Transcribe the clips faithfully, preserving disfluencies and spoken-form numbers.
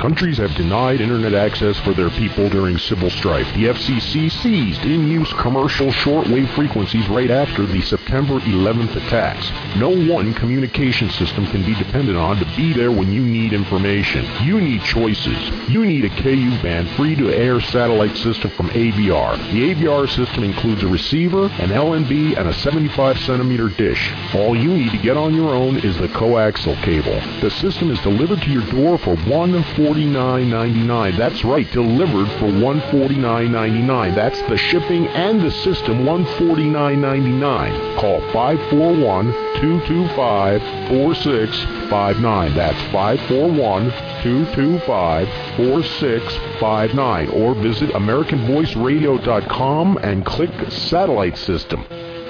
Countries have denied internet access for their people during civil strife. The F C C seized in-use commercial shortwave frequencies right after the September eleventh attacks. No one communication system can be depended on to be there when you need information. You need choices. You need a K U-band free-to-air satellite system from A B R. The A B R system includes a receiver, an L N B, and a seventy-five centimeter dish. All you need to get on your own is the coaxial cable. The system is delivered to your door for one hundred forty-nine ninety-nine. That's right, delivered for one hundred forty-nine ninety-nine. That's the shipping and the system, one hundred forty-nine ninety-nine. Call five four one, two two five, four six five nine. That's five four one, two two five, four six five nine. Or visit American Voice Radio dot com and click Satellite System.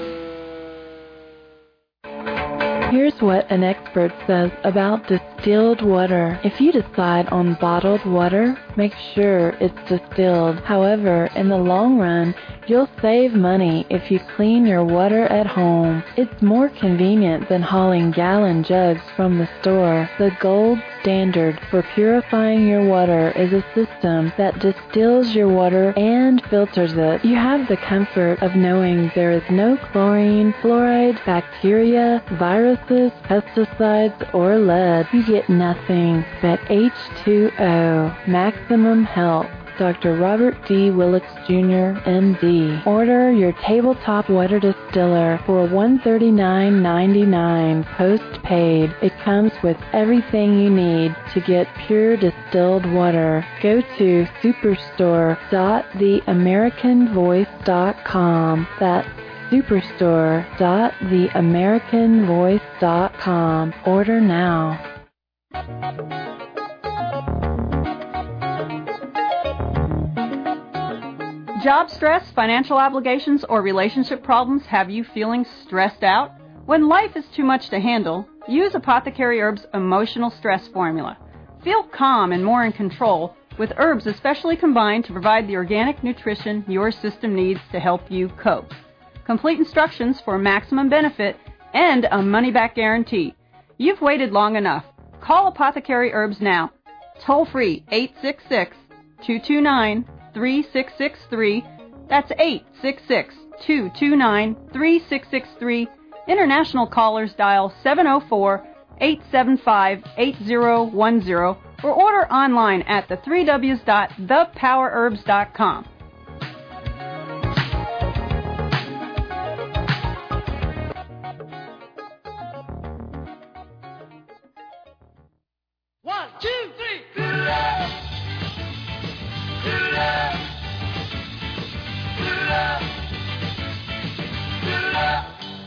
Here's what an expert says about distilled water. If you decide on bottled water, make sure it's distilled. However, in the long run, you'll save money if you clean your water at home. It's more convenient than hauling gallon jugs from the store. The gold standard for purifying your water is a system that distills your water and filters it. You have the comfort of knowing there is no chlorine, fluoride, bacteria, viruses, pesticides, or lead. You get nothing but H two O. Maximum Health. Doctor Robert D. Willix Junior, M D. Order your tabletop water distiller for one hundred thirty-nine ninety-nine postpaid. It comes with everything you need to get pure distilled water. Go to superstore dot the american voice dot com. That's superstore dot the american voice dot com. Order now. Job stress, financial obligations, or relationship problems have you feeling stressed out? When life is too much to handle, use Apothecary Herbs' Emotional Stress Formula. Feel calm and more in control with herbs especially combined to provide the organic nutrition your system needs to help you cope. Complete instructions for maximum benefit and a money-back guarantee. You've waited long enough. Call Apothecary Herbs now. Toll free eight six six, two two nine, three six six three. That's eight six six, two two nine, three six six three. International callers dial seven oh four, eight seven five, eight oh one oh or order online at the three w's dot the power herbs dot com. One, two, three. Good love. Good love. Good love. Good love.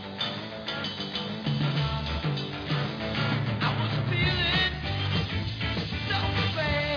I was feeling so bad.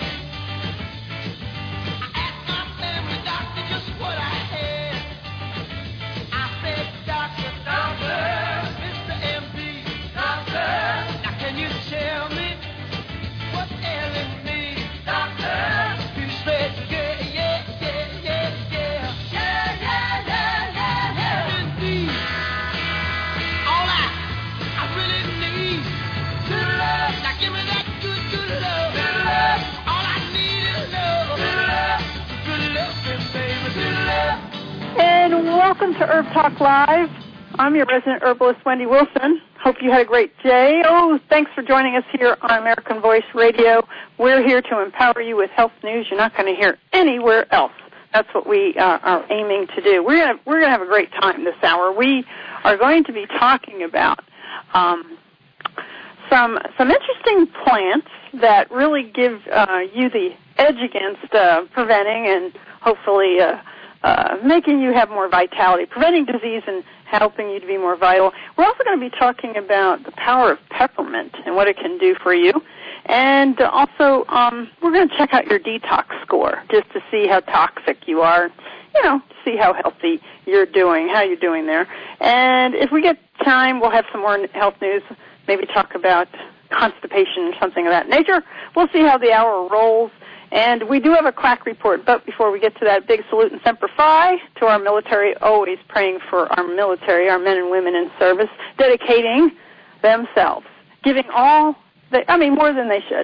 I asked my family doctor just what I had. I said, Doctor, Doctor, Mister M D, Doctor, now can you tell me what's ailing me, Doctor? He said, yeah, yeah, yeah, yeah, yeah. Yeah, yeah, yeah, yeah, yeah. Indeed. All I, I really need, good love. Now give me that good, good love. Good love. All I need is love. Good love. Good love, baby, good love. And welcome to Herb Talk Live. I'm your resident herbalist, Wendy Wilson. Hope you had a great day. Oh, thanks for joining us here on American Voice Radio. We're here to empower you with health news you're not going to hear anywhere else. That's what we uh, are aiming to do. We're going we're going to have a great time this hour. We are going to be talking about um, some some interesting plants that really give uh, you the edge against uh, preventing and hopefully uh, uh, making you have more vitality, preventing disease and helping you to be more vital. We're also going to be talking about the power of peppermint and what it can do for you. And also, um, we're going to check out your detox score just to see how toxic you are, you know, see how healthy you're doing, how you're doing there. And if we get time, we'll have some more health news, maybe talk about constipation or something of that nature. We'll see how the hour rolls. And we do have a quack report, but before we get to that, big salute and Semper Fi to our military, always praying for our military, our men and women in service, dedicating themselves, giving all, they, I mean, more than they should.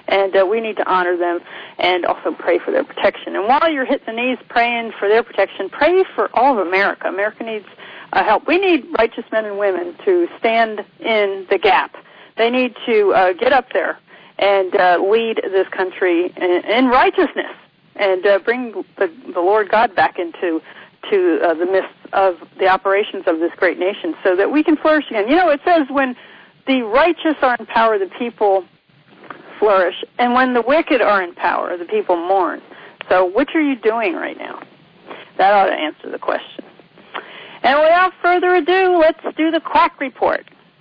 And uh, we need to honor them and also pray for their protection. And while you're hitting the knees praying for their protection, pray for all of America. America needs uh, help. We need righteous men and women to stand in the gap. They need to uh, get up there and uh, lead this country in, in righteousness and uh, bring the, the Lord God back into to uh, the midst of the operations of this great nation so that we can flourish again. You know, it says when the righteous are in power, the people flourish, and when the wicked are in power, the people mourn. So which are you doing right now? That ought to answer the question. And without further ado, let's do the Quack Report.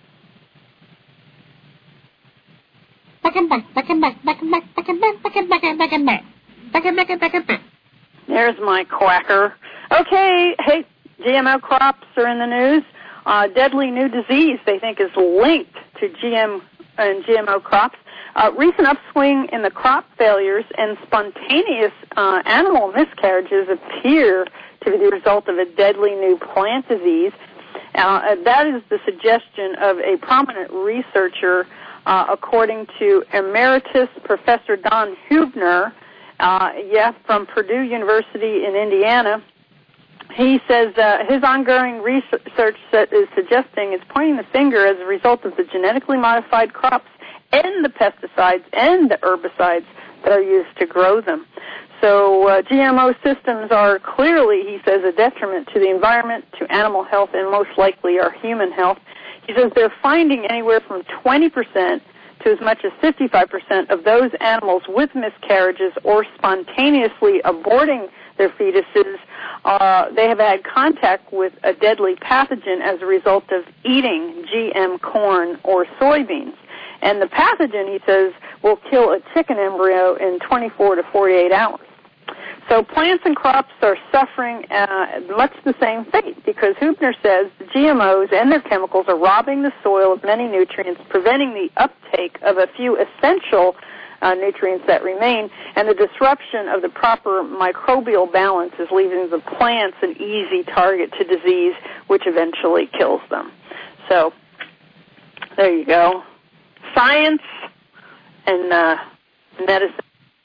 There's my quacker. Okay, hey, G M O crops are in the news. Uh, deadly new disease they think is linked to G M and G M O crops. Uh, recent upswing in the crop failures and spontaneous uh, animal miscarriages appear to be the result of a deadly new plant disease. Uh, that is the suggestion of a prominent researcher, uh, according to Emeritus Professor Don Huebner, uh, yeah, from Purdue University in Indiana. He says uh, his ongoing research is suggesting it's pointing the finger as a result of the genetically modified crops and the pesticides and the herbicides that are used to grow them. So uh, G M O systems are clearly, he says, a detriment to the environment, to animal health, and most likely our human health. He says they're finding anywhere from twenty percent to as much as fifty-five percent of those animals with miscarriages or spontaneously aborting their fetuses, uh, they have had contact with a deadly pathogen as a result of eating G M corn or soybeans. And the pathogen, he says, will kill a chicken embryo in twenty-four to forty-eight hours. So plants and crops are suffering uh, much the same fate because Huebner says the G M Os and their chemicals are robbing the soil of many nutrients, preventing the uptake of a few essential uh, nutrients that remain, and the disruption of the proper microbial balance is leaving the plants an easy target to disease, which eventually kills them. So there you go. Science and uh, medicine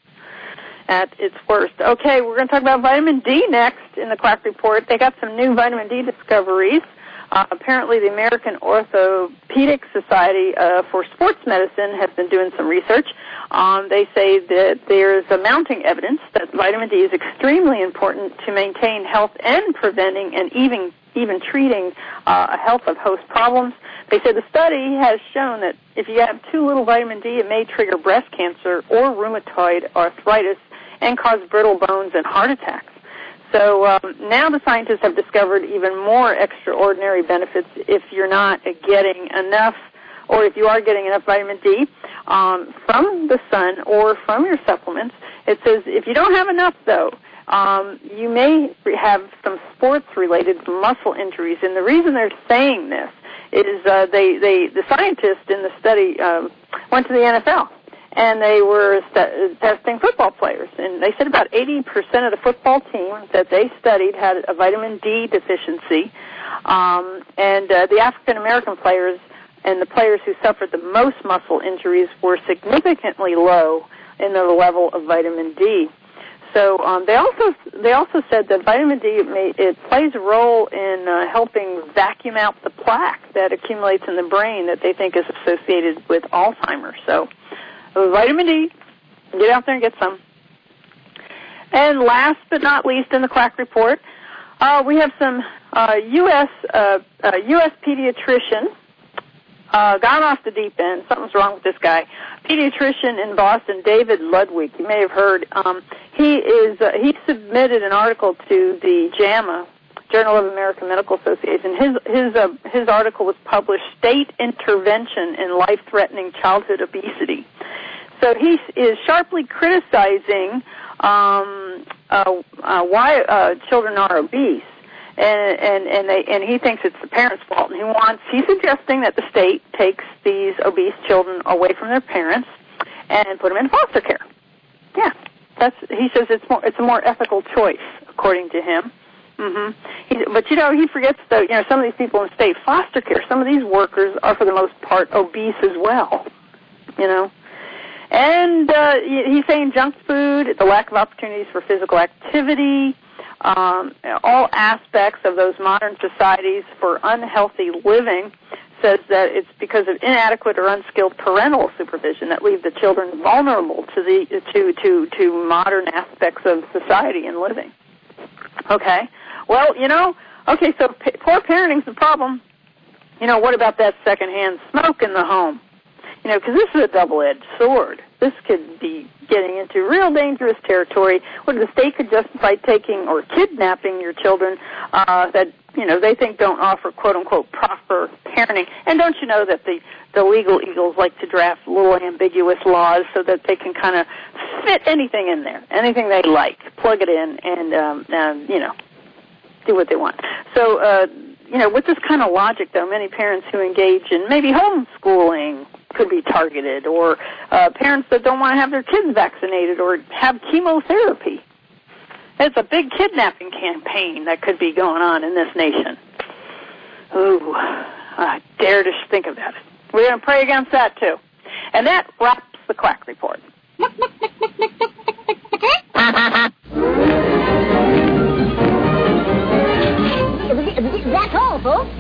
at its worst. Okay, we're going to talk about vitamin D next in the Quack Report. They got some new vitamin D discoveries. Uh, apparently, the American Orthopedic Society uh, for Sports Medicine has been doing some research. Um, they say that there's a mounting evidence that vitamin D is extremely important to maintain health and preventing and even even treating uh, a health of host problems. They said the study has shown that if you have too little vitamin D, it may trigger breast cancer or rheumatoid arthritis and cause brittle bones and heart attacks. So um, now the scientists have discovered even more extraordinary benefits if you're not getting enough, or if you are getting enough vitamin D um, from the sun or from your supplements. It says if you don't have enough, though, um, you may have some sports-related muscle injuries. And the reason they're saying this is uh, they, they, the scientists in the study um, went to the N F L. And they were st- testing football players. And they said about eighty percent of the football team that they studied had a vitamin D deficiency. Um, and uh, the African-American players and the players who suffered the most muscle injuries were significantly low in the level of vitamin D. So um, they also they also said that vitamin D, it, may, it plays a role in uh, helping vacuum out the plaque that accumulates in the brain that they think is associated with Alzheimer's. So vitamin D, get out there and get some. And last but not least in the Quack Report, uh, we have some uh, U S Uh, uh, U S pediatrician uh, gone off the deep end. Something's wrong with this guy. Pediatrician in Boston, David Ludwig. You may have heard. Um, he is uh, he submitted an article to the JAMA, Journal of American Medical Association. His his uh, his article was published, State Intervention in Life-Threatening Childhood Obesity. So he is sharply criticizing um, uh, uh, why uh, children are obese, and and and, they, and he thinks it's the parents' fault. And he wants he's suggesting that the state takes these obese children away from their parents and put them in foster care. Yeah, that's he says it's more it's a more ethical choice, according to him. Mm-hmm. He, but, you know, he forgets that, you know, some of these people in state foster care, some of these workers are, for the most part, obese as well, you know. And uh, he's saying junk food, the lack of opportunities for physical activity, um, all aspects of those modern societies for unhealthy living, says that it's because of inadequate or unskilled parental supervision that leave the children vulnerable to the to to to modern aspects of society and living. Okay, well, you know, okay, so p- poor parenting's the problem. You know, what about that secondhand smoke in the home? You know, because this is a double-edged sword. This could be getting into real dangerous territory where the state could justify taking or kidnapping your children uh, that, you know, they think don't offer, quote-unquote, proper parenting. And don't you know that the, the legal eagles like to draft little ambiguous laws so that they can kind of fit anything in there, anything they like, plug it in, and, um, um, you know, do what they want. So, uh, you know, with this kind of logic, though, many parents who engage in maybe homeschooling could be targeted, or uh, parents that don't want to have their kids vaccinated or have chemotherapy. It's a big kidnapping campaign that could be going on in this nation. Ooh, I dare to think about it. We're going to pray against that, too. And that wraps the Quack Report. That's all, folks.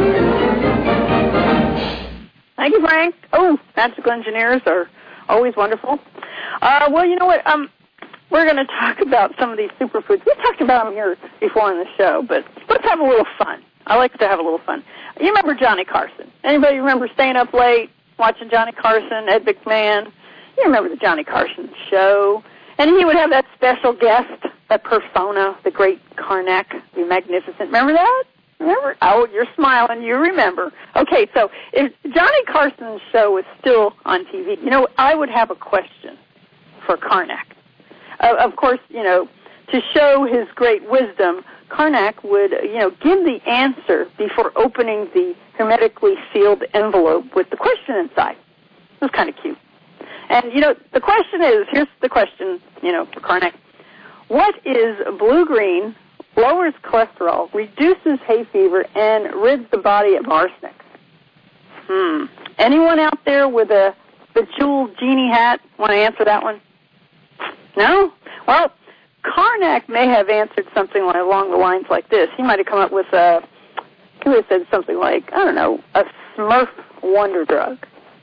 Thank you, Frank. Oh, magical engineers are always wonderful. Uh, well, you know what? Um, we're going to talk about some of these superfoods. We talked about them here before on the show, but let's have a little fun. I like to have a little fun. You remember Johnny Carson? Anybody remember staying up late, watching Johnny Carson, Ed McMahon? You remember the Johnny Carson show? And he would have that special guest, that persona, the great Karnak, the magnificent. Remember that? Remember? Oh, you're smiling. You remember. Okay, so if Johnny Carson's show was still on T V, you know, I would have a question for Karnak. Uh, of course, you know, to show his great wisdom, Karnak would, you know, give the answer before opening the hermetically sealed envelope with the question inside. It was kind of cute. And, you know, the question is, here's the question, you know, for Karnak. What is blue-green, lowers cholesterol, reduces hay fever, and rids the body of arsenic? Hmm. Anyone out there with a bejeweled genie hat want to answer that one? No? Well, Karnak may have answered something along the lines like this. He might have come up with a, he would have said something like, I don't know, a Smurf wonder drug.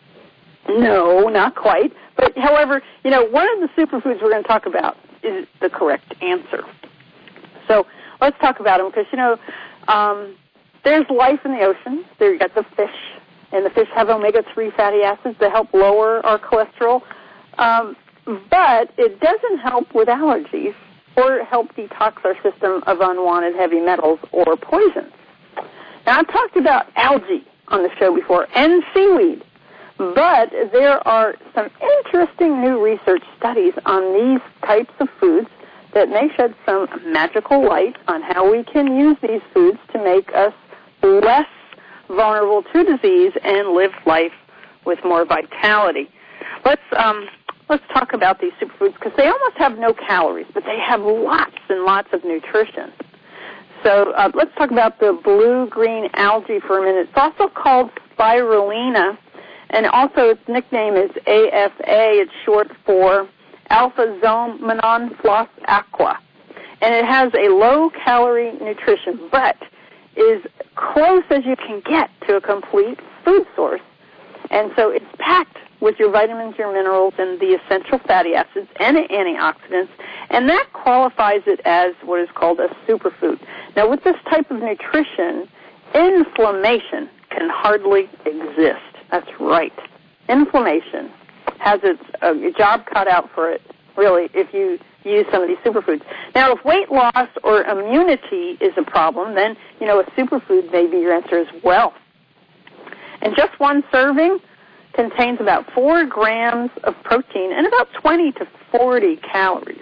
No, not quite. But, however, you know, one of the superfoods we're going to talk about is the correct answer. So let's talk about them because, you know, um, there's life in the ocean. There you got the fish, and the fish have omega three fatty acids that help lower our cholesterol. Um, but it doesn't help with allergies or help detox our system of unwanted heavy metals or poisons. Now, I've talked about algae on the show before and seaweed. But there are some interesting new research studies on these types of foods that may shed some magical light on how we can use these foods to make us less vulnerable to disease and live life with more vitality. Let's um, let's talk about these superfoods because they almost have no calories, but they have lots and lots of nutrition. So uh, let's talk about the blue-green algae for a minute. It's also called spirulina. And also its nickname is A F A. It's short for Alpha-Zoomonon Floss Aqua. And it has a low-calorie nutrition, but is close as you can get to a complete food source. And so it's packed with your vitamins, your minerals, and the essential fatty acids and antioxidants, and that qualifies it as what is called a superfood. Now, with this type of nutrition, inflammation can hardly exist. That's right. Inflammation has its uh, job cut out for it, really, if you use some of these superfoods. Now, if weight loss or immunity is a problem, then, you know, a superfood may be your answer as well. And just one serving contains about four grams of protein and about twenty to forty calories.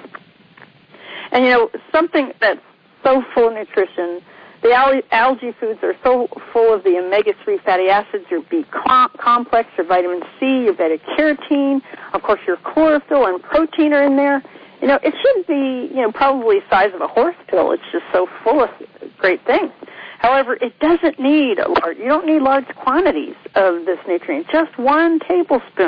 And, you know, something that's so full of nutrition, the al- algae foods are so full of the omega three fatty acids, your B complex, your vitamin C, your beta-carotene, of course your chlorophyll and protein are in there. You know, it should be, you know, probably the size of a horse pill. It's just so full of great things. However, it doesn't need a large, you don't need large quantities of this nutrient. Just one tablespoon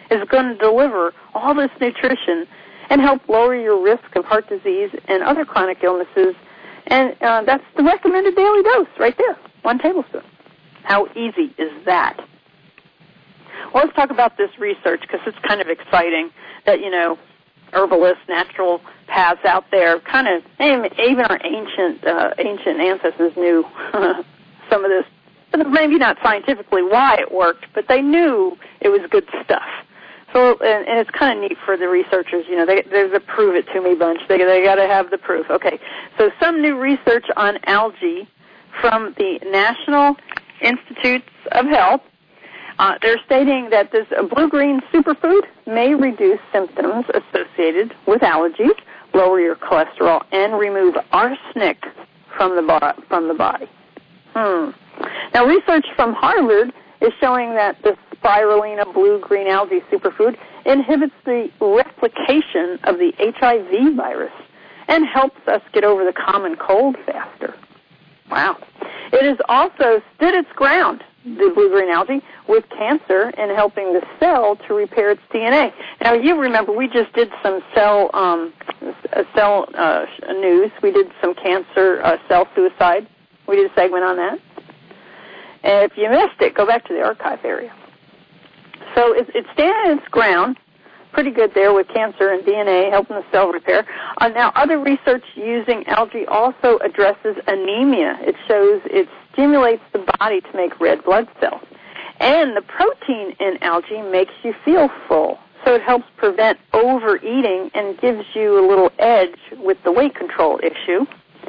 is going to deliver all this nutrition and help lower your risk of heart disease and other chronic illnesses. And uh, that's the recommended daily dose right there, one tablespoon. How easy is that? Well, let's talk about this research because it's kind of exciting that, you know, herbalists, natural paths out there, kind of, even our ancient uh, ancient ancestors knew some of this, but maybe not scientifically why it worked, but they knew it was good stuff. So, and, and it's kind of neat for the researchers, you know, they, there's a prove it to me bunch. They they got to have the proof. Okay, so some new research on algae from the National Institutes of Health. Uh, they're stating that this uh, blue-green superfood may reduce symptoms associated with allergies, lower your cholesterol, and remove arsenic from the bo- from the body. Hmm. Now, research from Harvard is showing that the spirulina blue-green algae superfood inhibits the replication of the H I V virus and helps us get over the common cold faster. Wow. It has also stood its ground, the blue-green algae, with cancer in helping the cell to repair its D N A. Now, you remember we just did some cell um, cell uh, news. We did some cancer uh, cell suicide. We did a segment on that. And if you missed it, go back to the archive area. So it, it's standing its ground pretty good there with cancer and D N A helping the cell repair. Uh, now, other research using algae also addresses anemia. It shows it stimulates the body to make red blood cells. And the protein in algae makes you feel full. So it helps prevent overeating and gives you a little edge with the weight control issue.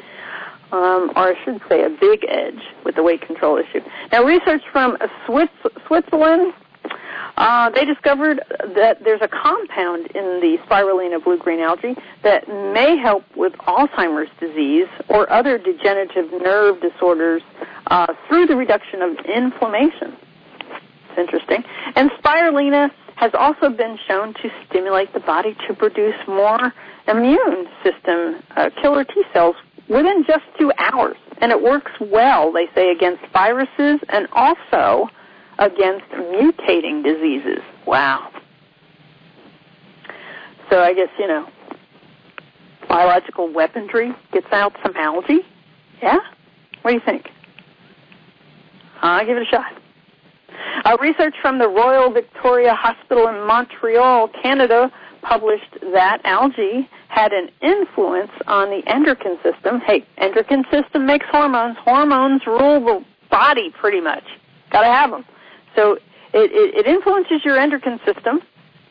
Um, or I should say a big edge with the weight control issue. Now, research from Swiss, Switzerland, uh, they discovered that there's a compound in the spirulina blue-green algae that may help with Alzheimer's disease or other degenerative nerve disorders uh, through the reduction of inflammation. It's interesting. And spirulina has also been shown to stimulate the body to produce more immune system uh, killer T cells within just two hours. And it works well, they say, against viruses and also against mutating diseases. Wow. So I guess, you know, biological weaponry gets out some algae. Yeah? What do you think? I'll give it a shot. Uh, research from the Royal Victoria Hospital in Montreal, Canada, published that algae had an influence on the endocrine system. Hey, endocrine system makes hormones. Hormones rule the body pretty much. Got to have them. So it, it, it influences your endocrine system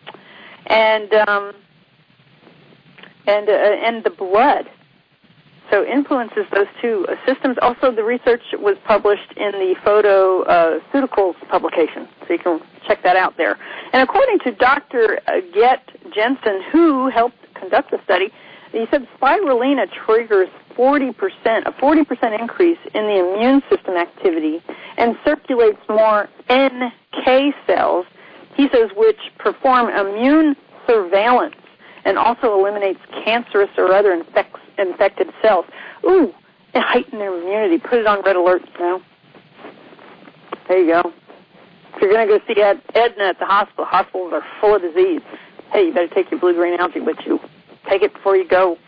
and um, and uh, and the blood. So influences those two uh, systems. Also, the research was published in the Photoceuticals publication, so you can check that out there. And according to Doctor Get Jensen, who helped conduct the study, he said spirulina triggers forty percent, a forty percent increase in the immune system activity and circulates more N K cells, he says, which perform immune surveillance and also eliminates cancerous or other infect, infected cells. Ooh, it heightened their immunity. Put it on red alert now. There you go. If you're going to go see Ed, Edna at the hospital, hospitals are full of disease. Hey, you better take your blue-green algae with you. Take it before you go.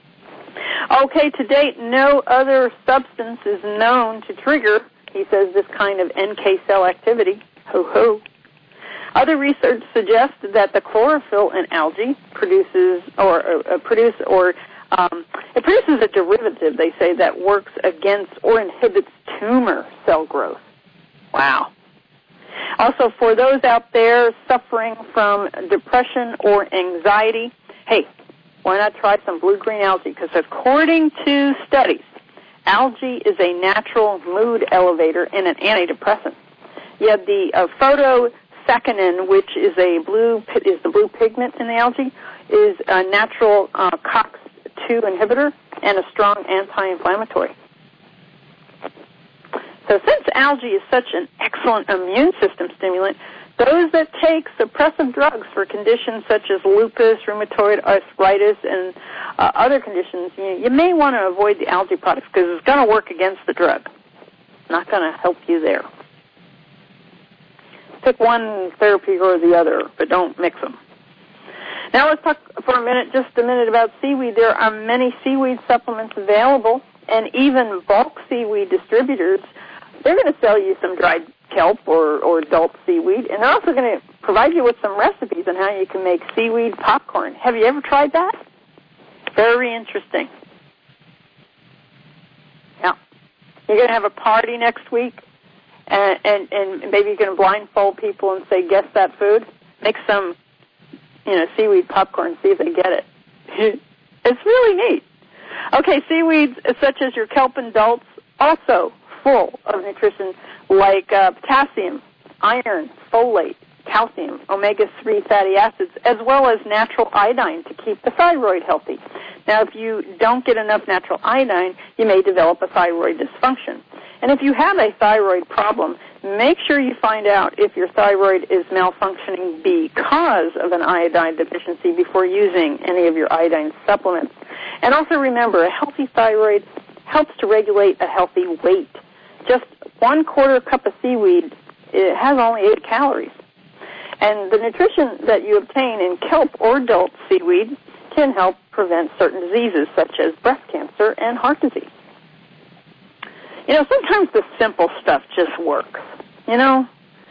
Okay, to date, no other substance is known to trigger, he says, this kind of N K cell activity. Ho-ho. Other research suggests that the chlorophyll in algae produces or uh, produce or um, it produces a derivative, they say, that works against or inhibits tumor cell growth. Wow. Also, for those out there suffering from depression or anxiety, hey, why not try some blue-green algae? Because according to studies, algae is a natural mood elevator and an antidepressant. Yet the uh, phytosaccharinin, which is a blue is the blue pigment in the algae, is a natural uh, COX two inhibitor and a strong anti-inflammatory. So since algae is such an excellent immune system stimulant, those that take suppressive drugs for conditions such as lupus, rheumatoid arthritis, and uh, other conditions, you, you may want to avoid the algae products because it's going to work against the drug. Not going to help you there. Pick one therapy or the other, but don't mix them. Now let's talk for a minute, just a minute, about seaweed. There are many seaweed supplements available, and even bulk seaweed distributors. They're going to sell you some dried kelp or, or adult seaweed, and they're also going to provide you with some recipes on how you can make seaweed popcorn. Have you ever tried that? Very interesting. Now, you're going to have a party next week, and, and, and maybe you're going to blindfold people and say, guess that food? Make some, you know, seaweed popcorn, see if they get it. It's really neat. Okay, seaweeds such as your kelp and dulse, also full of nutrition like uh, potassium, iron, folate, calcium, omega three fatty acids, as well as natural iodine to keep the thyroid healthy. Now, if you don't get enough natural iodine, you may develop a thyroid dysfunction. And if you have a thyroid problem, make sure you find out if your thyroid is malfunctioning because of an iodine deficiency before using any of your iodine supplements. And also remember, a healthy thyroid helps to regulate a healthy weight. Just one quarter cup of seaweed, it has only eight calories. And the nutrition that you obtain in kelp or adult seaweed can help prevent certain diseases such as breast cancer and heart disease. You know, sometimes the simple stuff just works. You know,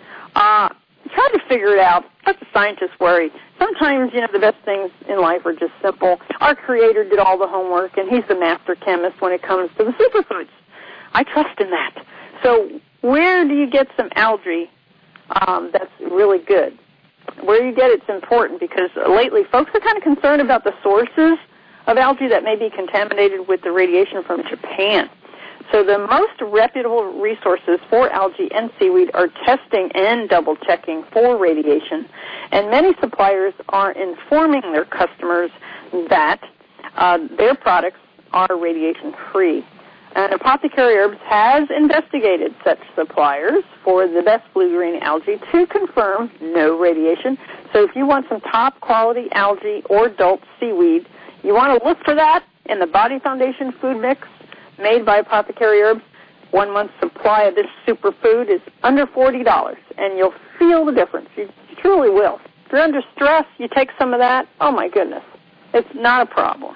uh, try to figure it out. Let the scientists worry. Sometimes, you know, the best things in life are just simple. Our Creator did all the homework, and He's the master chemist when it comes to the superfoods. I trust in that. So where do you get some algae um, that's really good? Where you get it's important, because lately folks are kind of concerned about the sources of algae that may be contaminated with the radiation from Japan. So the most reputable resources for algae and seaweed are testing and double-checking for radiation. And many suppliers are informing their customers that uh, their products are radiation-free. And Apothecary Herbs has investigated such suppliers for the best blue-green algae to confirm no radiation. So if you want some top-quality algae or adult seaweed, you want to look for that in the Body Foundation food mix made by Apothecary Herbs. One month's supply of this superfood is under forty dollars, and you'll feel the difference. You truly will. If you're under stress, you take some of that, oh my goodness, it's not a problem.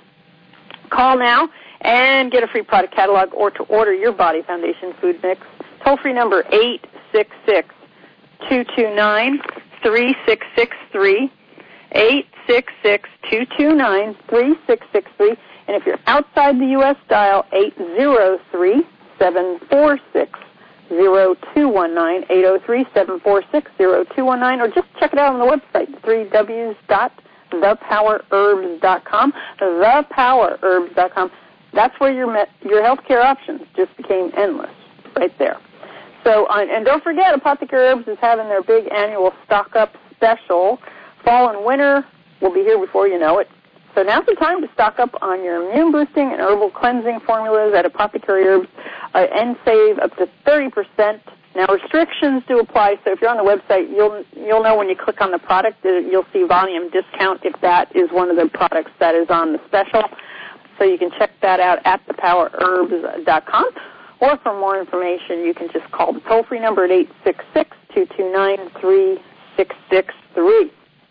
Call now and get a free product catalog, or to order your Body Foundation food mix. Toll-free number eight six six, two two nine, three six six three, eight six six, two two nine, three six six three. And if you're outside the U S, dial eight zero three, seven four six, zero two one nine, eight zero three, seven four six, zero two one nine, or just check it out on the website, three w dot the power herbs dot com, the power herbs dot com. That's where your your healthcare options just became endless, right there. So, uh, and don't forget, Apothecary Herbs is having their big annual stock-up special. Fall and winter will be here before you know it. So now's the time to stock up on your immune-boosting and herbal cleansing formulas at Apothecary Herbs uh, and save up to thirty percent. Now, restrictions do apply, so if you're on the website, you'll you'll know when you click on the product, you'll see volume discount if that is one of the products that is on the special. So you can check that out at the power herbs dot com. Or for more information, you can just call the toll-free number at eight six six, two two nine, three six six three.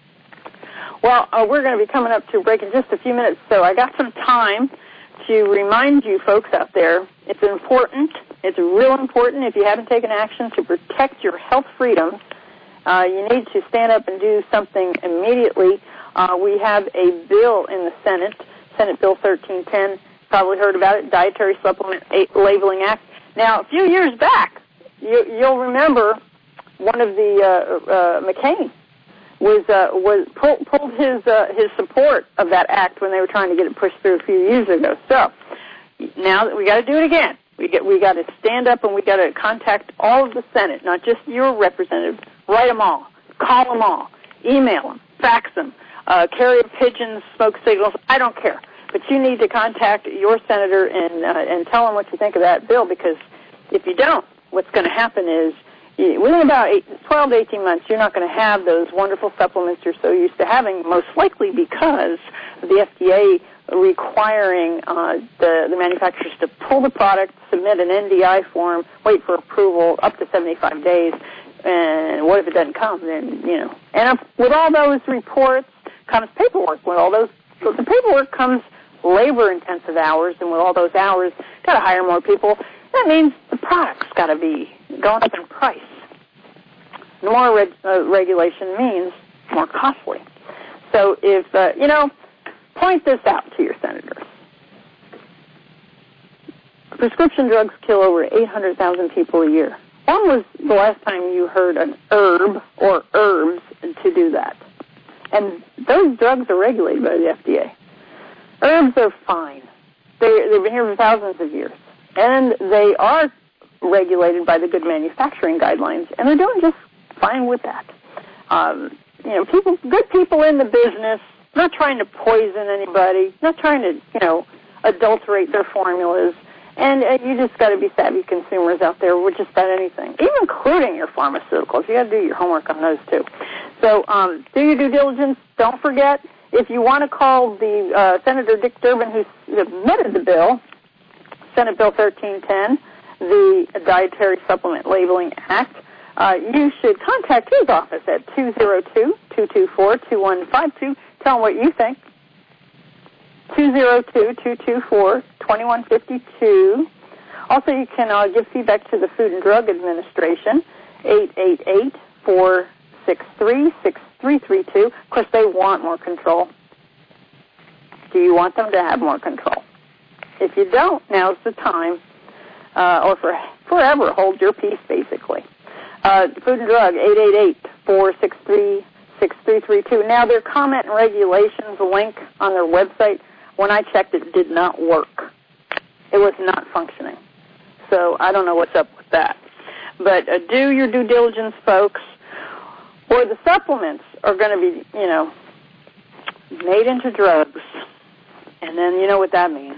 Well, uh, we're going to be coming up to a break in just a few minutes, so I got some time to remind you folks out there, it's important, it's real important if you haven't taken action to protect your health freedoms. Uh, you need to stand up and do something immediately. Uh, we have a bill in the Senate, Senate Bill thirteen ten, probably heard about it, Dietary Supplement Labeling Act. Now, a few years back, you, you'll remember one of the, uh, uh, McCain, was uh, was pulled, pulled his uh, his support of that act when they were trying to get it pushed through a few years ago. So now that we got to do it again, we get we got to stand up and we got to contact all of the Senate, not just your representatives. Write them all, call them all, email them, fax them, uh, carrier pigeons, smoke signals. I don't care, but you need to contact your senator and uh, and tell them what you think of that bill, because if you don't, what's going to happen is, within about eight, twelve to eighteen months, you're not going to have those wonderful supplements you're so used to having, most likely because of the F D A requiring uh, the, the manufacturers to pull the product, submit an N D I form, wait for approval up to seventy-five days. And what if it doesn't come? Then, you know. And if, with all those reports comes paperwork. With all those, with the paperwork comes labor-intensive hours, and with all those hours, got to hire more people. That means the product's got to be going up in price. The more reg, uh, regulation means more costly. So if, uh, you know, point this out to your senators. Prescription drugs kill over eight hundred thousand people a year. When was the last time you heard an herb or herbs to do that? And those drugs are regulated by the F D A. Herbs are fine. They, they've been here for thousands of years. And they are regulated by the good manufacturing guidelines, and they're doing just fine with that. Um, you know, people, good people in the business, not trying to poison anybody, not trying to, you know, adulterate their formulas. And uh, you just got to be savvy consumers out there with just about anything, even including your pharmaceuticals. You got to do your homework on those too. So um, do your due diligence. Don't forget, if you want to call the uh, Senator Dick Durbin, who submitted the bill, Senate Bill thirteen ten, the Dietary Supplement Labeling Act, uh, you should contact his office at two oh two, two two four, two one five two. Tell him what you think. two oh two, two two four, two one five two. Also, you can uh, give feedback to the Food and Drug Administration, eight eight eight, four six three, six three three two. Of course, they want more control. Do you want them to have more control? If you don't, now's the time, uh, or for forever, hold your peace, basically. Uh, Food and Drug, eight eight eight, four six three, six three three two. Now, their comment and regulations link on their website, when I checked, it did not work. It was not functioning. So I don't know what's up with that. But uh, do your due diligence, folks, or the supplements are going to be, you know, made into drugs. And then you know what that means.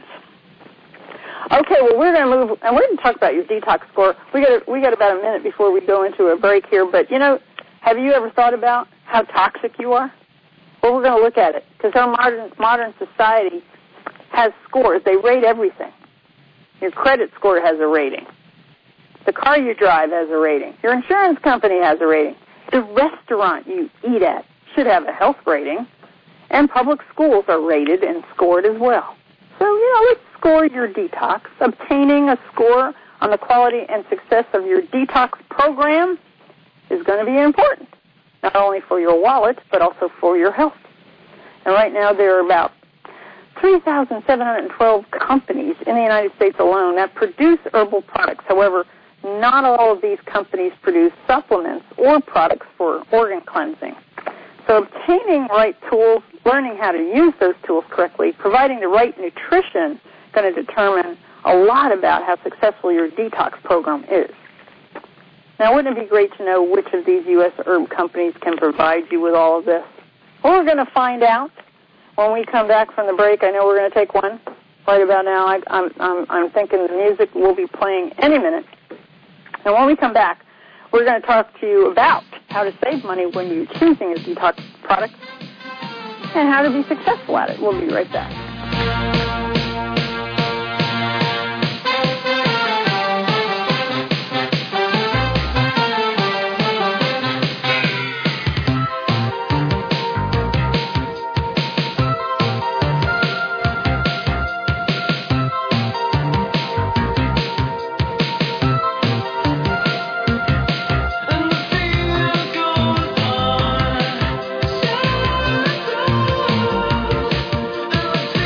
Okay, well, we're going to move, and we're going to talk about your detox score. We got we got about a minute before we go into a break here. But, you know, have you ever thought about how toxic you are? Well, we're going to look at it, because our modern modern society has scores. They rate everything. Your credit score has a rating. The car you drive has a rating. Your insurance company has a rating. The restaurant you eat at should have a health rating. And public schools are rated and scored as well. So, you know, let's score your detox. Obtaining a score on the quality and success of your detox program is going to be important, not only for your wallet, but also for your health. And right now there are about three thousand seven hundred twelve companies in the United States alone that produce herbal products. However, not all of these companies produce supplements or products for organ cleansing. So obtaining right tools, learning how to use those tools correctly, providing the right nutrition is going to determine a lot about how successful your detox program is. Now, wouldn't it be great to know which of these U S herb companies can provide you with all of this? Well, we're going to find out when we come back from the break. I know we're going to take one right about now. I, I'm, I'm, I'm thinking the music will be playing any minute. And when we come back, we're going to talk to you about how to save money when you're choosing a detox product and how to be successful at it. We'll be right back. Goes on.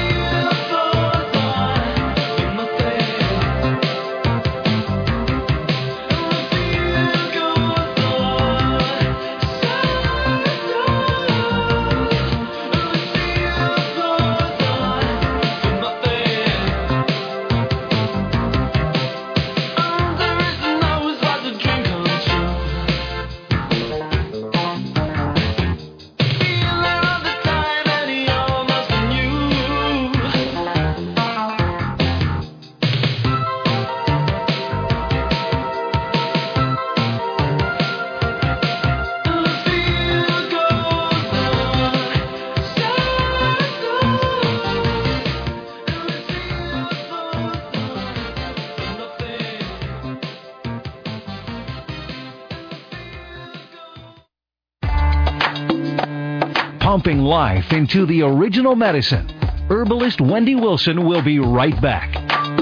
pumping life into the original medicine. Herbalist Wendy Wilson will be right back.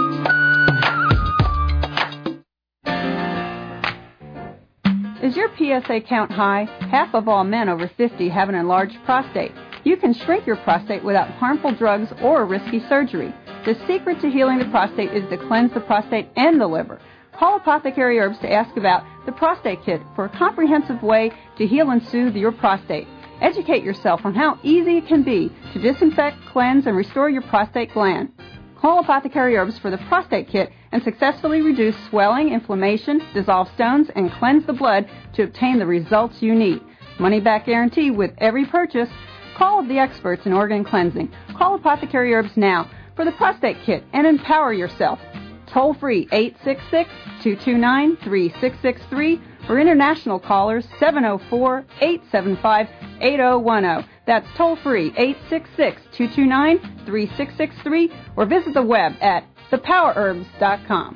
Is your P S A count high? Half of all men over fifty have an enlarged prostate. You can shrink your prostate without harmful drugs or risky surgery. The secret to healing the prostate is to cleanse the prostate and the liver. Call Apothecary Herbs to ask about the Prostate Kit for a comprehensive way to heal and soothe your prostate. Educate yourself on how easy it can be to disinfect, cleanse, and restore your prostate gland. Call Apothecary Herbs for the Prostate Kit and successfully reduce swelling, inflammation, dissolve stones, and cleanse the blood to obtain the results you need. Money back guarantee with every purchase. Call the experts in organ cleansing. Call Apothecary Herbs now for the Prostate Kit and empower yourself. Toll free eight six six, two two nine, three six six three or international callers seven oh four, eight seven five, eight oh one oh. That's toll free eight six six, two two nine, three six six three or visit the web at the power herbs dot com.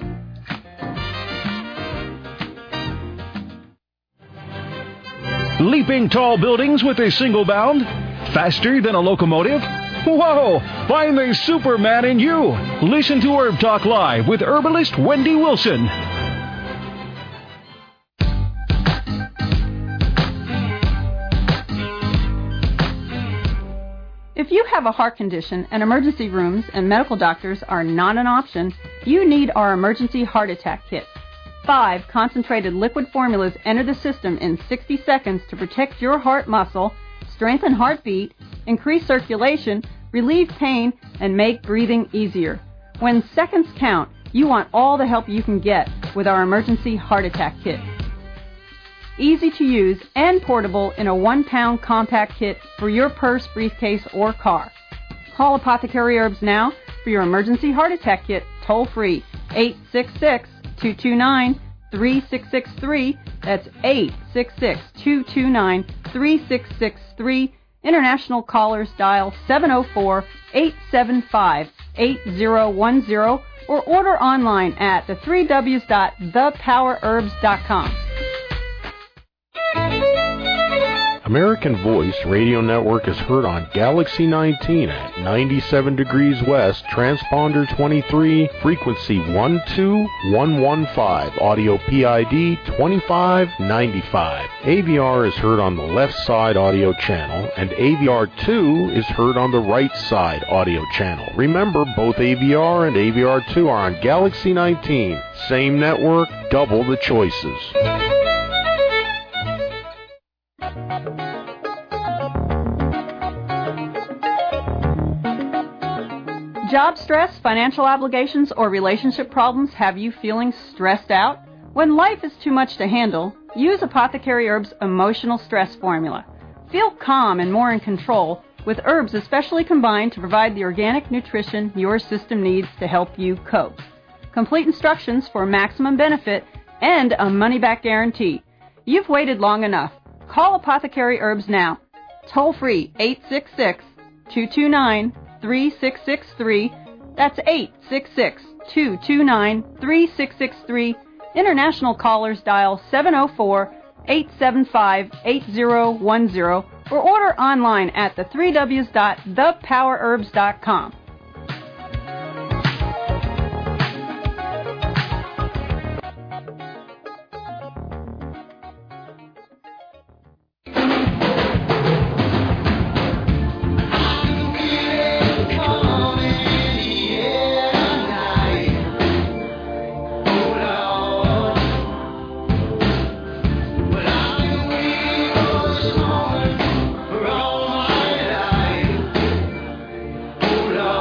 Leaping tall buildings with a single bound? Faster than a locomotive? Whoa! Find the Superman in you! Listen to Herb Talk Live with herbalist Wendy Wilson. If you have a heart condition and emergency rooms and medical doctors are not an option, you need our Emergency Heart Attack Kit. Five concentrated liquid formulas enter the system in sixty seconds to protect your heart muscle, strengthen heartbeat, increase circulation, relieve pain, and make breathing easier. When seconds count, you want all the help you can get with our Emergency Heart Attack Kit. Easy to use and portable in a one-pound compact kit for your purse, briefcase, or car. Call Apothecary Herbs now for your Emergency Heart Attack Kit toll free eight six six, two two nine, three six six three. That's eight six six, two two nine, three six six three. International callers dial seven oh four, eight seven five, eight oh one oh or order online at the three W's dot the power herbs dot com. American Voice Radio Network is heard on Galaxy nineteen at ninety-seven degrees west, transponder twenty-three, frequency one two one one five, audio P I D twenty-five ninety-five. A V R is heard on the left side audio channel, and A V R two is heard on the right side audio channel. Remember, both A V R and A V R two are on Galaxy nineteen. Same network, double the choices. Job stress, financial obligations, or relationship problems have you feeling stressed out? When life is too much to handle, use Apothecary Herbs' Emotional Stress Formula. Feel calm and more in control with herbs especially combined to provide the organic nutrition your system needs to help you cope. Complete instructions for maximum benefit and a money-back guarantee. You've waited long enough. Call Apothecary Herbs now. Toll free eight six six, two two nine, three six six three. That's eight six six, two two nine, three six six three. International callers dial seven oh four, eight seven five, eight oh one oh or order online at the three W's dot the power herbs dot com. Hold on.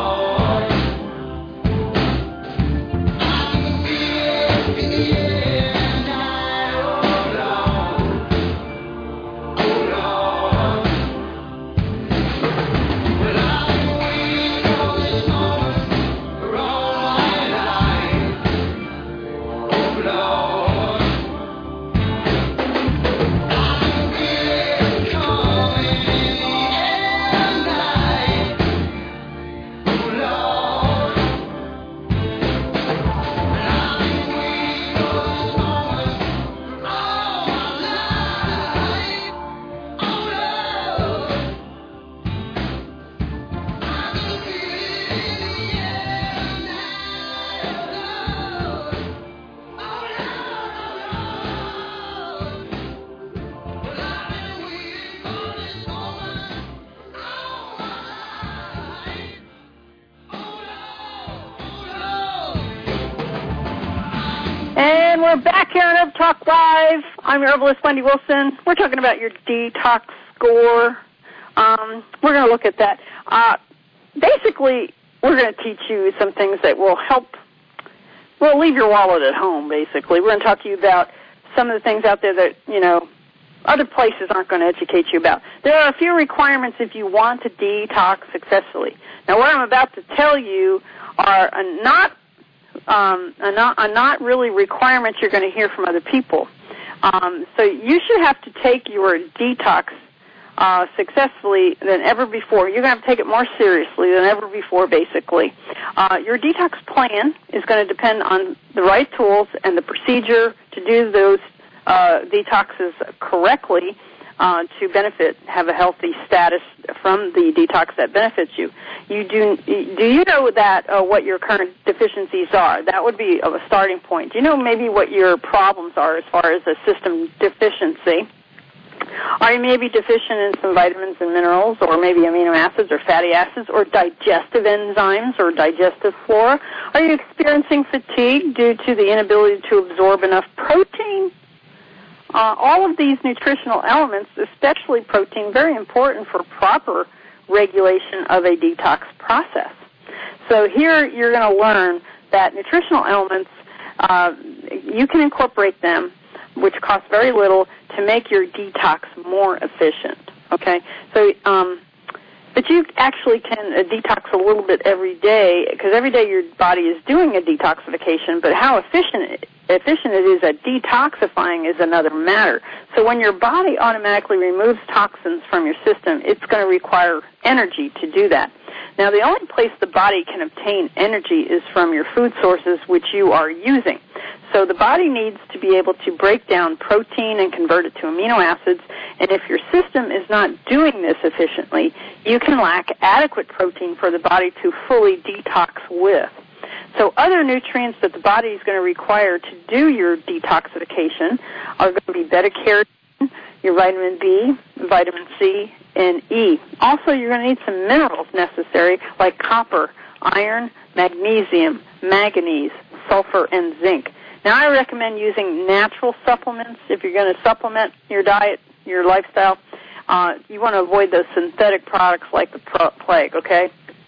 we're back here on Herb Talk Live. I'm your herbalist, Wendy Wilson. We're talking about your detox score. Um, we're going to look at that. Uh, basically, we're going to teach you some things that will help, well, leave your wallet at home, basically. We're going to talk to you about some of the things out there that, you know, other places aren't going to educate you about. There are a few requirements if you want to detox successfully. Now, what I'm about to tell you are not um, are not, are not really requirements you're going to hear from other people. Um, so you should have to take your detox uh, successfully than ever before. You're going to have to take it more seriously than ever before, basically. Uh, your detox plan is going to depend on the right tools and the procedure to do those uh, detoxes correctly uh, to benefit, have a healthy status from the detox that benefits you. You do, do you know that uh, what your current deficiencies are? That would be a starting point. Do you know maybe what your problems are as far as a system deficiency? Are you maybe deficient in some vitamins and minerals, or maybe amino acids or fatty acids, or digestive enzymes or digestive flora? Are you experiencing fatigue due to the inability to absorb enough protein? Uh, all of these nutritional elements, especially protein, very important for proper regulation of a detox process. So here you're going to learn that nutritional elements, uh, you can incorporate them, which costs very little, to make your detox more efficient. Okay, so um, but you actually can uh, detox a little bit every day, because every day your body is doing a detoxification. But how efficient it, efficient it is at detoxifying is another matter. So when your body automatically removes toxins from your system, it's going to require energy to do that. Now, the only place the body can obtain energy is from your food sources, which you are using. So the body needs to be able to break down protein and convert it to amino acids, and if your system is not doing this efficiently, you can lack adequate protein for the body to fully detox with. So other nutrients that the body is going to require to do your detoxification are going to be beta-carotene, your vitamin B, vitamin C, and E. Also, you're going to need some minerals necessary like copper, iron, magnesium, manganese, sulfur, and zinc. Now, I recommend using natural supplements if you're going to supplement your diet, your lifestyle. Uh, you want to avoid those synthetic products like the plague, okay?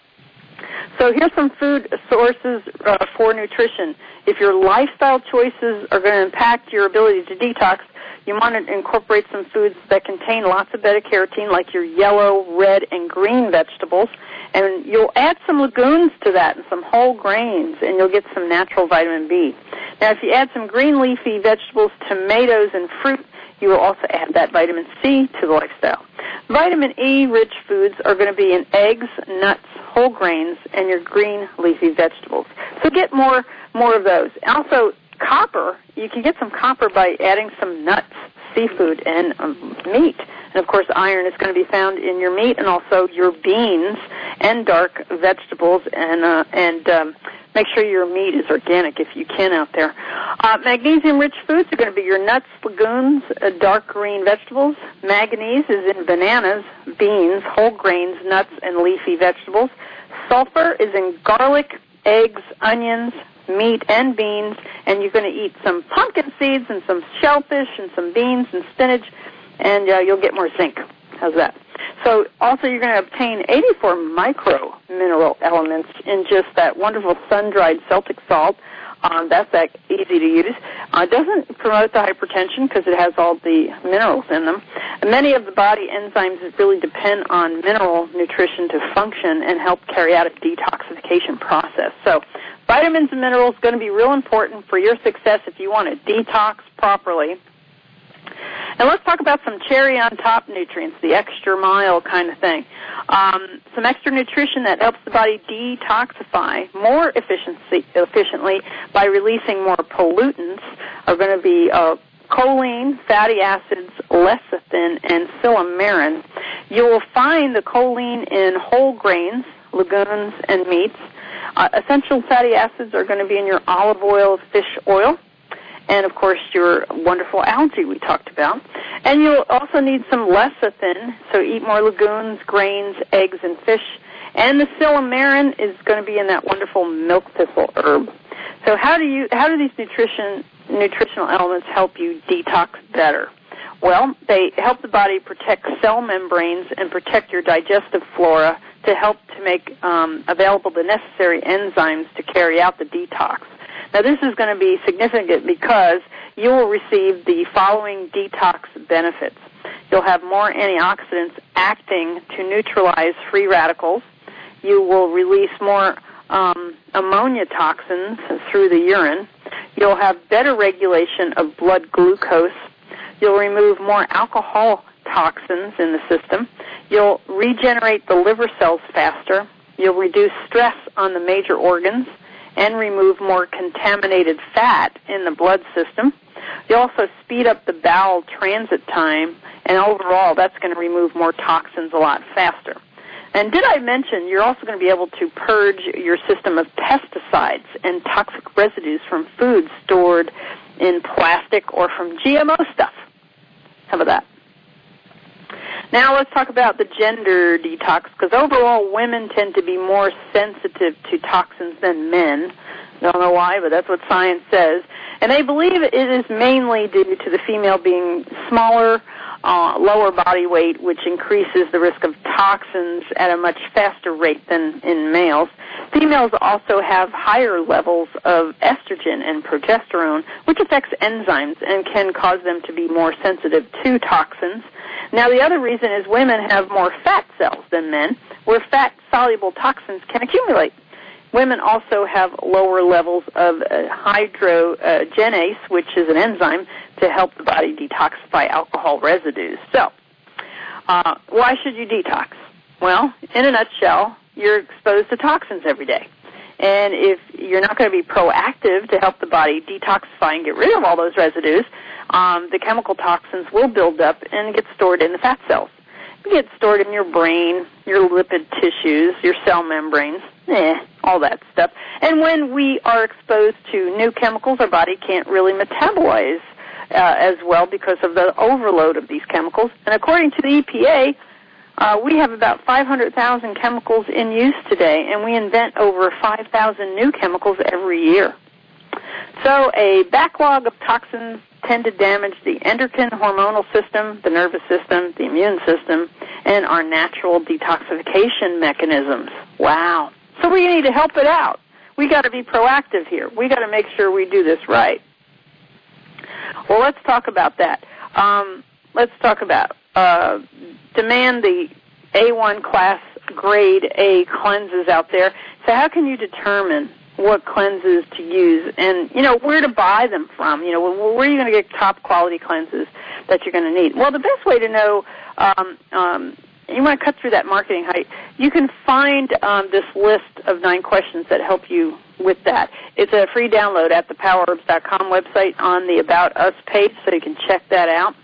So here's some food sources uh, for nutrition. If your lifestyle choices are going to impact your ability to detox, you want to incorporate some foods that contain lots of beta-carotene, like your yellow, red, and green vegetables. And you'll add some legumes to that and some whole grains, and you'll get some natural vitamin B. Now, if you add some green leafy vegetables, tomatoes, and fruit, you will also add that vitamin C to the lifestyle. Vitamin E-rich foods are going to be in eggs, nuts, whole grains, and your green leafy vegetables. So get more more of those. Also, copper, you can get some copper by adding some nuts, seafood, and um, meat. And, of course, iron is going to be found in your meat and also your beans and dark vegetables. And uh, and um, make sure your meat is organic if you can out there. Uh, magnesium-rich foods are going to be your nuts, legumes, uh, dark green vegetables. Manganese is in bananas, beans, whole grains, nuts, and leafy vegetables. Sulfur is in garlic, eggs, onions, meat, and beans. And you're going to eat some pumpkin seeds and some shellfish and some beans and spinach, and uh, you'll get more zinc. How's that? So also you're going to obtain eighty-four micro mineral elements in just that wonderful sun-dried Celtic salt. Um, that's that easy to use. Uh, it doesn't promote the hypertension because it has all the minerals in them. And many of the body enzymes really depend on mineral nutrition to function and help carry out a detoxification process. So vitamins and minerals are going to be real important for your success if you want to detox properly. And let's talk about some cherry-on-top nutrients, the extra mile kind of thing. Um, some extra nutrition that helps the body detoxify more efficiency, efficiently by releasing more pollutants are going to be uh, choline, fatty acids, lecithin, and silymarin. You will find the choline in whole grains, legumes, and meats. Uh, essential fatty acids are going to be in your olive oil, fish oil, and, of course, your wonderful algae we talked about. And you'll also need some lecithin, so eat more legumes, grains, eggs, and fish. And the silymarin is going to be in that wonderful milk thistle herb. So how do you how do these nutrition nutritional elements help you detox better? Well, they help the body protect cell membranes and protect your digestive flora to help to make um, available the necessary enzymes to carry out the detox. Now, this is going to be significant because you will receive the following detox benefits. You'll have more antioxidants acting to neutralize free radicals. You will release more um, ammonia toxins through the urine. You'll have better regulation of blood glucose. You'll remove more alcohol toxins in the system. You'll regenerate the liver cells faster. You'll reduce stress on the major organs and remove more contaminated fat in the blood system. You'll also speed up the bowel transit time, and overall that's going to remove more toxins a lot faster. And did I mention you're also going to be able to purge your system of pesticides and toxic residues from foods stored in plastic or from G M O stuff? How about that? Now let's talk about the gender detox, because overall women tend to be more sensitive to toxins than men. Don't know why, but that's what science says. And they believe it is mainly due to the female being smaller, uh, lower body weight, which increases the risk of toxins at a much faster rate than in males. Females also have higher levels of estrogen and progesterone, which affects enzymes and can cause them to be more sensitive to toxins. Now, the other reason is women have more fat cells than men, where fat-soluble toxins can accumulate. Women also have lower levels of uh, hydrogenase, which is an enzyme to help the body detoxify alcohol residues. So, uh, why should you detox? Well, in a nutshell, you're exposed to toxins every day. And if you're not going to be proactive to help the body detoxify and get rid of all those residues, um, the chemical toxins will build up and get stored in the fat cells. They get stored in your brain, your lipid tissues, your cell membranes, eh, all that stuff. And when we are exposed to new chemicals, our body can't really metabolize uh, as well because of the overload of these chemicals. And according to the E P A, Uh, we have about five hundred thousand chemicals in use today, and we invent over five thousand new chemicals every year. So a backlog of toxins tend to damage the endocrine hormonal system, the nervous system, the immune system, and our natural detoxification mechanisms. Wow. So we need to help it out. We got to be proactive here. We got to make sure we do this right. Well, let's talk about that. Um, let's talk about uh, demand the A one class grade A cleanses out there. So how can you determine what cleanses to use and, you know, where to buy them from? You know, where are you going to get top quality cleanses that you're going to need? Well, the best way to know, um, um, you want to cut through that marketing hype, you can find um, this list of nine questions that help you with that. It's a free download at the power herbs dot com website on the About Us page, so you can check that out.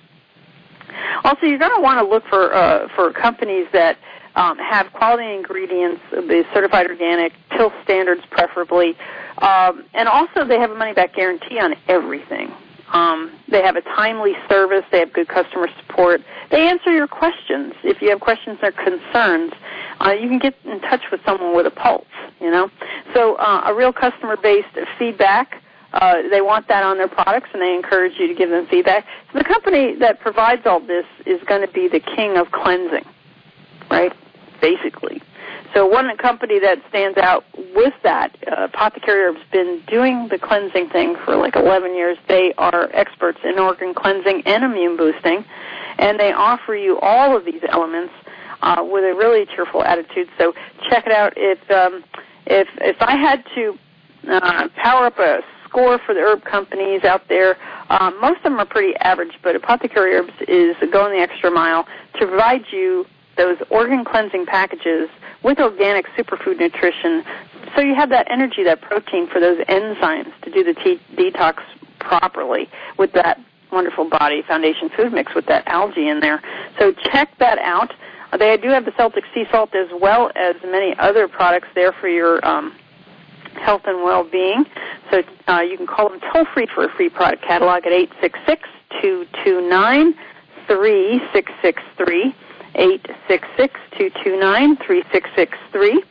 Also, you're going to want to look for uh, for companies that um, have quality ingredients, the certified organic, T I L standards preferably, um, and also they have a money-back guarantee on everything. Um, they have a timely service. They have good customer support. They answer your questions. If you have questions or concerns, uh, you can get in touch with someone with a pulse, you know. So uh, a real customer-based feedback. Uh, they want that on their products, and they encourage you to give them feedback. So the company that provides all this is going to be the king of cleansing, right, basically. So one company that stands out with that, uh, Apothecary Herbs, been doing the cleansing thing for like eleven years. They are experts in organ cleansing and immune boosting, and they offer you all of these elements uh, with a really cheerful attitude. So check it out. If um, if if I had to uh, power up a score for the herb companies out there, um, most of them are pretty average, but Apothecary Herbs is going the extra mile to provide you those organ cleansing packages with organic superfood nutrition, so you have that energy, that protein for those enzymes to do the t- detox properly with that wonderful body foundation food mix with that algae in there. So check that out. They do have the Celtic sea salt as well as many other products there for your um, health and well-being. So uh, you can call them toll-free for a free product catalog at eight six six, two two nine, three six six three. eight six six, two two nine, three six six three.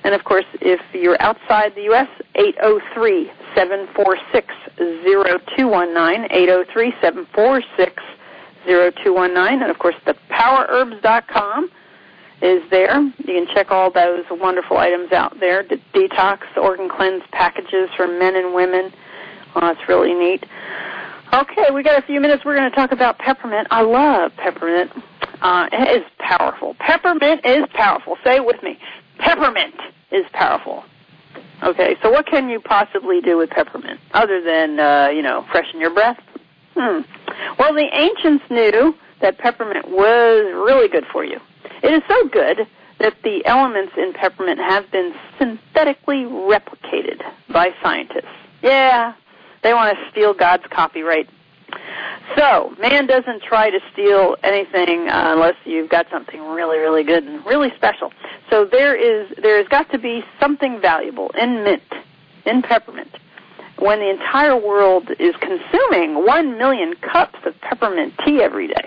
And, of course, if you're outside the U S, eight oh three, seven four six, oh two one nine, eight oh three, seven four six, oh two one nine. And, of course, the power herbs dot com is there. You can check all those wonderful items out there. The detox, organ cleanse packages for men and women. Oh, it's really neat. Okay, we got a few minutes. We're going to talk about peppermint. I love peppermint. Uh, it is powerful. Peppermint is powerful. Say it with me. Peppermint is powerful. Okay, so what can you possibly do with peppermint other than, uh, you know, freshen your breath? Hmm. Well, the ancients knew that peppermint was really good for you. It is so good that the elements in peppermint have been synthetically replicated by scientists. Yeah, they want to steal God's copyright. So, man doesn't try to steal anything uh, unless you've got something really, really good and really special. So there is, there has got to be something valuable in mint, in peppermint. When the entire world is consuming one million cups of peppermint tea every day.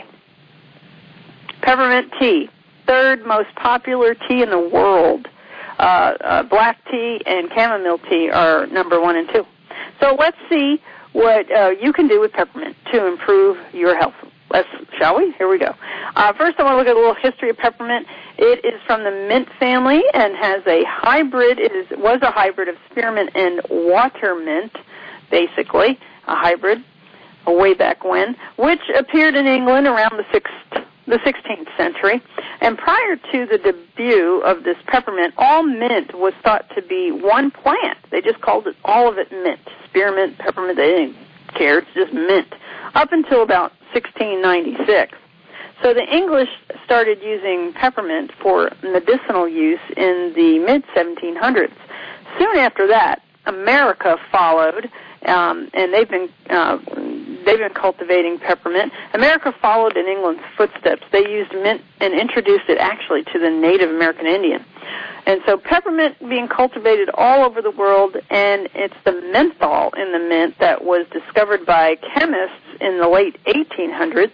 Peppermint tea, third most popular tea in the world. Uh, uh, black tea and chamomile tea are number one and two. So let's see what uh, you can do with peppermint to improve your health. Let's, shall we? Here we go. Uh, first, I want to look at a little history of peppermint. It is from the mint family and has a hybrid. It is, was a hybrid of spearmint and watermint, basically, a hybrid, uh, way back when, which appeared in England around the sixth, the sixteenth century. And prior to the debut of this peppermint, all mint was thought to be one plant. They just called it, all of it, mint. Spearmint, peppermint, they didn't care. It's just mint. Up until about sixteen ninety-six. So the English started using peppermint for medicinal use in the mid seventeen hundreds. Soon after that, America followed, um, and they've been uh, they've been cultivating peppermint. America followed in England's footsteps. They used mint and introduced it actually to the Native American Indian. And so peppermint being cultivated all over the world, and it's the menthol in the mint that was discovered by chemists in the late eighteen hundreds.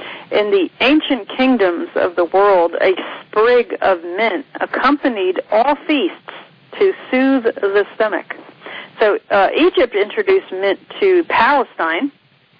In the ancient kingdoms of the world, a sprig of mint accompanied all feasts to soothe the stomach. So uh, Egypt introduced mint to Palestine,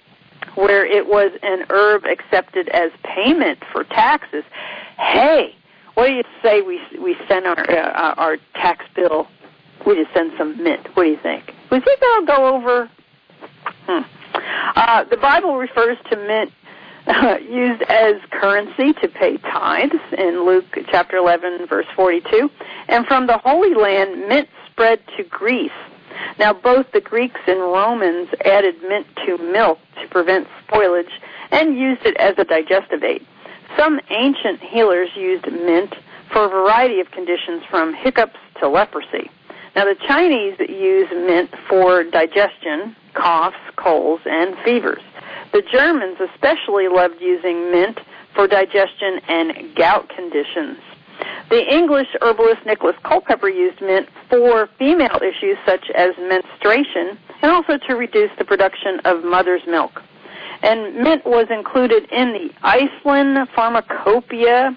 where it was an herb accepted as payment for taxes. Hey, what do you say we we send our uh, our tax bill? We just send some mint. What do you think? Was it going to go over? Hmm. Uh, the Bible refers to mint uh, used as currency to pay tithes in Luke chapter eleven, verse forty-two. And from the Holy Land, mint spread to Greece. Now, both the Greeks and Romans added mint to milk to prevent spoilage and used it as a digestive aid. Some ancient healers used mint for a variety of conditions from hiccups to leprosy. Now, the Chinese use mint for digestion, coughs, colds, and fevers. The Germans especially loved using mint for digestion and gout conditions. The English herbalist Nicholas Culpeper used mint for female issues such as menstruation and also to reduce the production of mother's milk. And mint was included in the Iceland Pharmacopoeia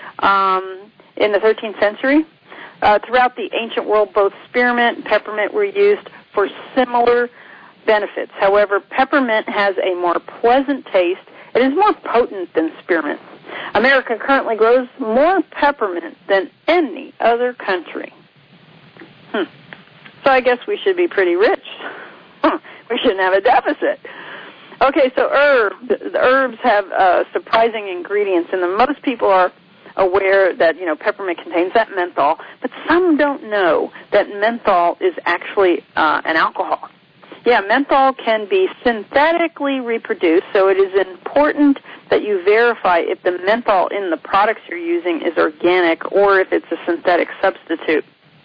um, in the thirteenth century. Uh, throughout the ancient world, both spearmint and peppermint were used for similar benefits. However, peppermint has a more pleasant taste. It is more potent than spearmint. America currently grows more peppermint than any other country. Hmm. So I guess we should be pretty rich. Huh. We shouldn't have a deficit. Okay, so herbs. The herbs have uh, surprising ingredients, and the most people are aware that, you know, peppermint contains that menthol, but some don't know that menthol is actually uh, an alcohol. Yeah, menthol can be synthetically reproduced, so it is important that you verify if the menthol in the products you're using is organic or if it's a synthetic substitute.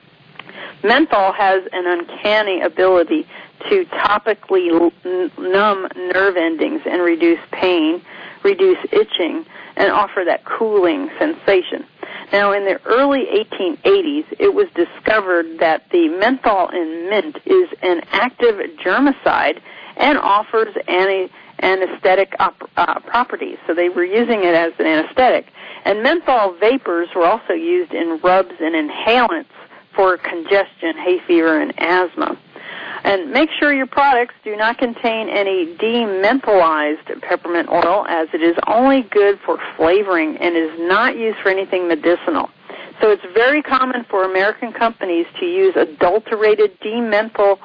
Menthol has an uncanny ability to topically numb nerve endings and reduce pain, reduce itching, and offer that cooling sensation. Now, in the early eighteen eighties, it was discovered that the menthol in mint is an active germicide and offers anti anesthetic op- uh, properties. So they were using it as an anesthetic. And menthol vapors were also used in rubs and inhalants for congestion, hay fever, and asthma. And make sure your products do not contain any dementholized peppermint oil, as it is only good for flavoring and is not used for anything medicinal. So it's very common for American companies to use adulterated dementholized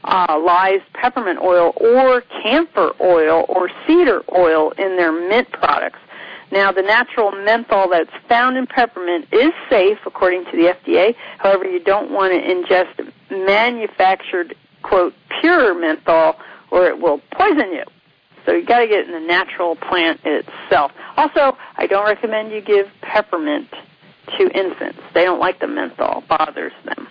peppermint oil or camphor oil or cedar oil in their mint products. Now, the natural menthol that's found in peppermint is safe, according to the F D A. However, you don't want to ingest manufactured, quote, pure menthol, or it will poison you. So you got to get it in the natural plant itself. Also, I don't recommend you give peppermint to infants. They don't like the menthol. It bothers them.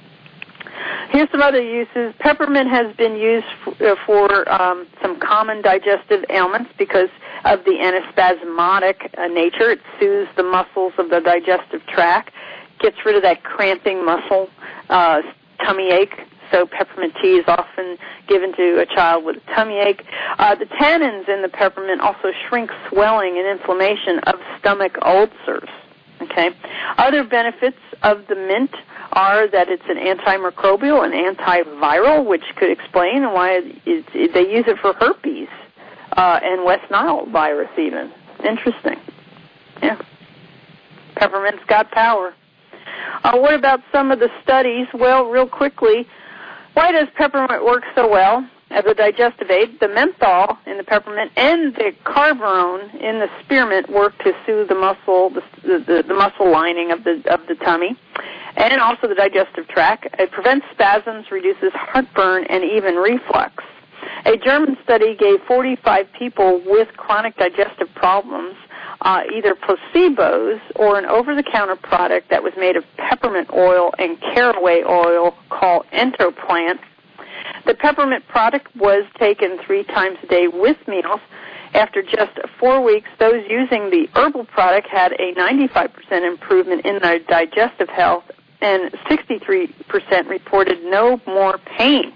Here's some other uses. Peppermint has been used for, for um, some common digestive ailments because of the anaspasmodic uh, nature. It soothes the muscles of the digestive tract, gets rid of that cramping muscle, uh, tummy ache. So peppermint tea is often given to a child with a tummy ache. Uh, the tannins in the peppermint also shrink swelling and inflammation of stomach ulcers. Okay. Other benefits of the mint are that it's an antimicrobial and antiviral, which could explain why it, it, it, they use it for herpes uh, and West Nile virus even. Interesting. Yeah. Peppermint's got power. Uh, what about some of the studies? Well, real quickly, why does peppermint work so well as a digestive aid? The menthol in the peppermint and the carborone in the spearmint work to soothe the muscle, the, the, the muscle lining of the of the tummy, and also the digestive tract. It prevents spasms, reduces heartburn, and even reflux. A German study gave forty-five people with chronic digestive problems uh, either placebos or an over-the-counter product that was made of peppermint oil and caraway oil called Entoplant. The peppermint product was taken three times a day with meals. After just four weeks, those using the herbal product had a ninety-five percent improvement in their digestive health, and sixty-three percent reported no more pain.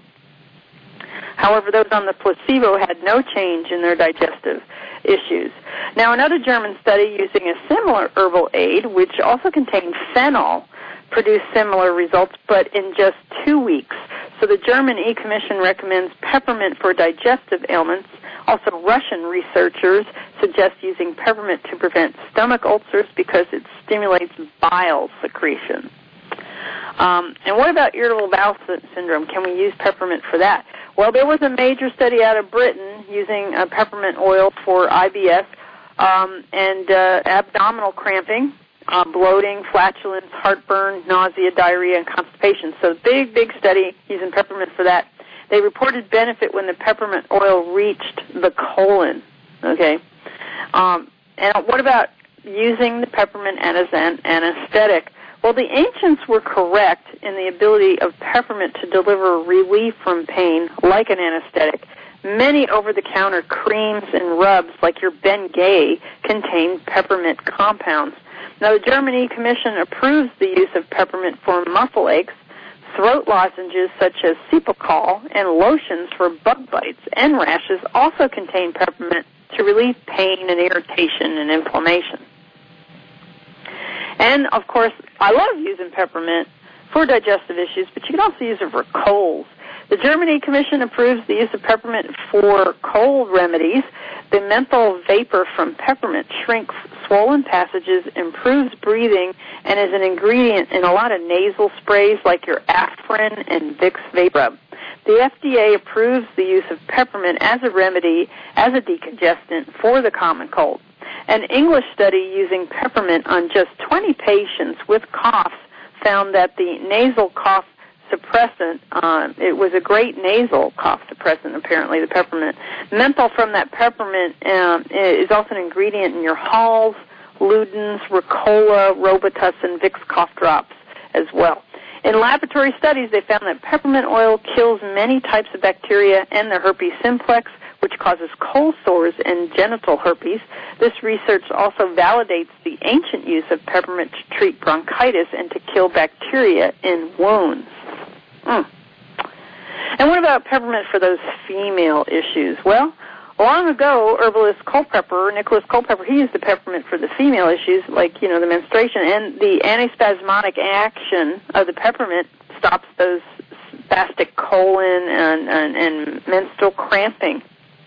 However, those on the placebo had no change in their digestive issues. Now, another German study using a similar herbal aid, which also contained phenol, produced similar results, but in just two weeks. So the German E-Commission recommends peppermint for digestive ailments. Also, Russian researchers suggest using peppermint to prevent stomach ulcers because it stimulates bile secretion. Um, and what about irritable bowel syndrome? Can we use peppermint for that? Well, there was a major study out of Britain using uh, peppermint oil for I B S um, and uh, abdominal cramping, uh, bloating, flatulence, heartburn, nausea, diarrhea, and constipation. So big, big study using peppermint for that. They reported benefit when the peppermint oil reached the colon. Okay. Um, and what about using the peppermint as an anesthetic? Well, the ancients were correct in the ability of peppermint to deliver relief from pain like an anesthetic. Many over-the-counter creams and rubs, like your Bengay, contain peppermint compounds. Now, the German E-Commission approves the use of peppermint for muscle aches, throat lozenges such as Cepacol, and lotions for bug bites and rashes also contain peppermint to relieve pain and irritation and inflammation. And, of course, I love using peppermint for digestive issues, but you can also use it for colds. The German E-Commission approves the use of peppermint for cold remedies. The menthol vapor from peppermint shrinks swollen passages, improves breathing, and is an ingredient in a lot of nasal sprays like your Afrin and Vicks VapoRub. The F D A approves the use of peppermint as a remedy, as a decongestant for the common cold. An English study using peppermint on just twenty patients with coughs found that the nasal cough suppressant, uh, it was a great nasal cough suppressant, apparently, the peppermint. Menthol from that peppermint um, is also an ingredient in your Halls, Ludens, Ricola, Robitussin, Vicks cough drops as well. In laboratory studies, they found that peppermint oil kills many types of bacteria and the herpes simplex, which causes cold sores and genital herpes. This research also validates the ancient use of peppermint to treat bronchitis and to kill bacteria in wounds. Mm. And what about peppermint for those female issues? Well, Long ago, herbalist Culpeper, Nicholas Culpeper, he used the peppermint for the female issues, like, you know, the menstruation, and the antispasmodic action of the peppermint stops those spastic colon and, and, and menstrual cramping,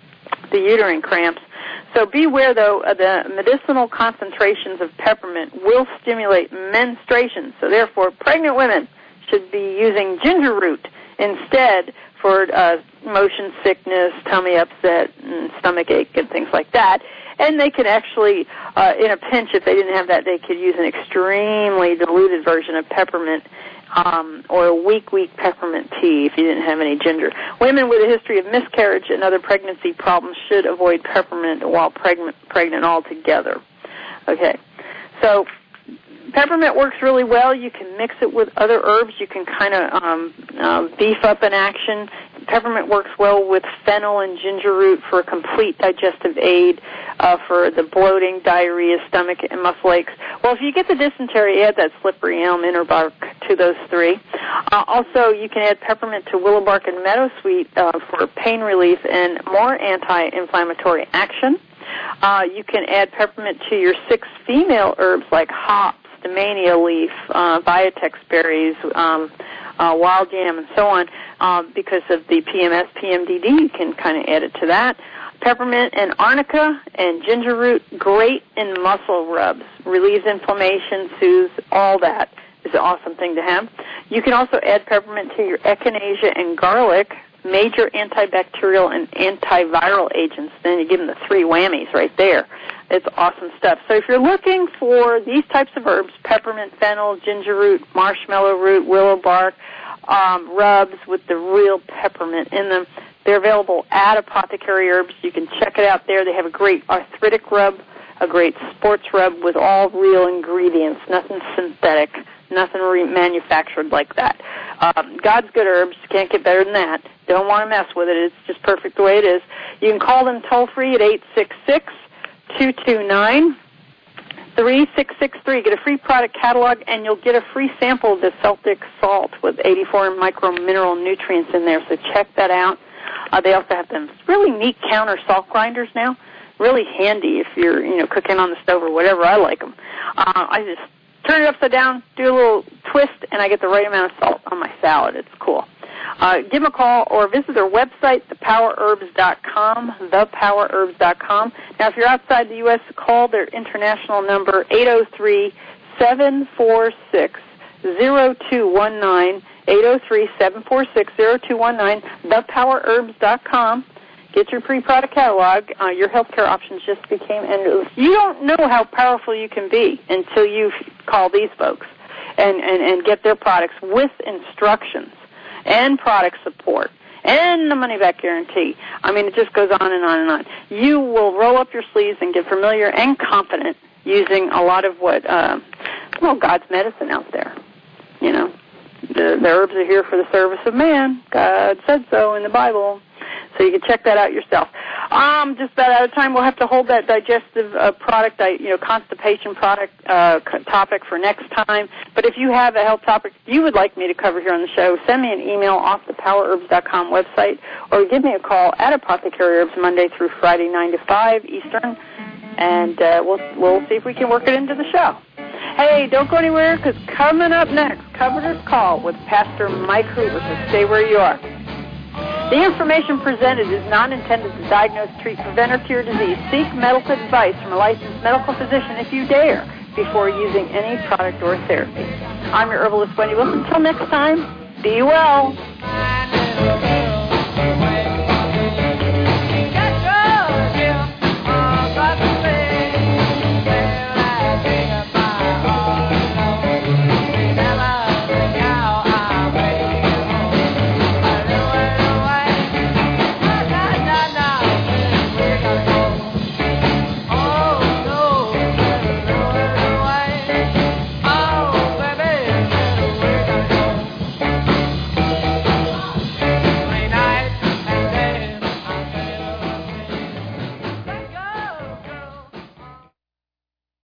the uterine cramps. So beware, though, uh, the medicinal concentrations of peppermint will stimulate menstruation. So therefore, pregnant women should be using ginger root instead for uh, motion sickness, tummy upset, and stomach ache, and things like that. And they could actually, uh, in a pinch, if they didn't have that, they could use an extremely diluted version of peppermint um, or a weak, weak peppermint tea if you didn't have any ginger. Women with a history of miscarriage and other pregnancy problems should avoid peppermint while pregnant, pregnant altogether. Okay, so peppermint works really well. You can mix it with other herbs. You can kind of um, uh, beef up an action. Peppermint works well with fennel and ginger root for a complete digestive aid uh, for the bloating, diarrhea, stomach, and muscle aches. Well, if you get the dysentery, add that slippery elm inner bark to those three. Uh, also, you can add peppermint to willow bark and meadowsweet uh, for pain relief and more anti-inflammatory action. Uh, you can add peppermint to your six female herbs like hops, Stamania leaf, uh, Viotex berries, um, uh, wild yam, and so on, uh, because of the P M S, P M D D. You can kind of add it to that. Peppermint and arnica and ginger root, great in muscle rubs, relieves inflammation, soothes, all that is an awesome thing to have. You can also add peppermint to your echinacea and garlic, major antibacterial and antiviral agents. Then you give them the three whammies right there. It's awesome stuff. So if you're looking for these types of herbs, peppermint, fennel, ginger root, marshmallow root, willow bark, um, rubs with the real peppermint in them, they're available at Apothecary Herbs. You can check it out there. They have a great arthritic rub, a great sports rub with all real ingredients, nothing synthetic, nothing remanufactured like that. Um, God's Good Herbs, can't get better than that. Don't want to mess with it. It's just perfect the way it is. You can call them toll-free at eight six six, two two nine, three six six three. Get a free product catalog, and you'll get a free sample of the Celtic salt with eighty-four micro mineral nutrients in there, so check that out. Uh, they also have them really neat counter salt grinders now. Really handy if you're, you know, cooking on the stove or whatever. I like them. Uh, I just turn it upside down, do a little twist, and I get the right amount of salt on my salad. It's cool. Uh, give them a call or visit their website, the power herbs dot com, the power herbs dot com. Now, if you're outside the U S, call their international number, eight oh three, seven four six, oh two one nine, eight oh three, seven four six, oh two one nine, the power herbs dot com. Get your pre-product catalog. Uh, your healthcare options just became endless. You don't know how powerful you can be until you call these folks and, and, and get their products with instructions and product support and the money-back guarantee. I mean, it just goes on and on and on. You will roll up your sleeves and get familiar and confident using a lot of what, uh, well, God's medicine out there. You know, the, the herbs are here for the service of man. God said so in the Bible. So you can check that out yourself. Um, just about out of time. We'll have to hold that digestive uh, product, you know, constipation product uh, topic for next time. But if you have a health topic you would like me to cover here on the show, send me an email off the power herbs dot com website, or give me a call at Apothecary Herbs Monday through Friday, nine to five Eastern, and uh, we'll we'll see if we can work it into the show. Hey, don't go anywhere, because coming up next, Coveter's Call with Pastor Mike Hoover. So stay where you are. The information presented is not intended to diagnose, treat, prevent, or cure disease. Seek medical advice from a licensed medical physician if you dare before using any product or therapy. I'm your herbalist, Wendy Wilson. Until next time, be well.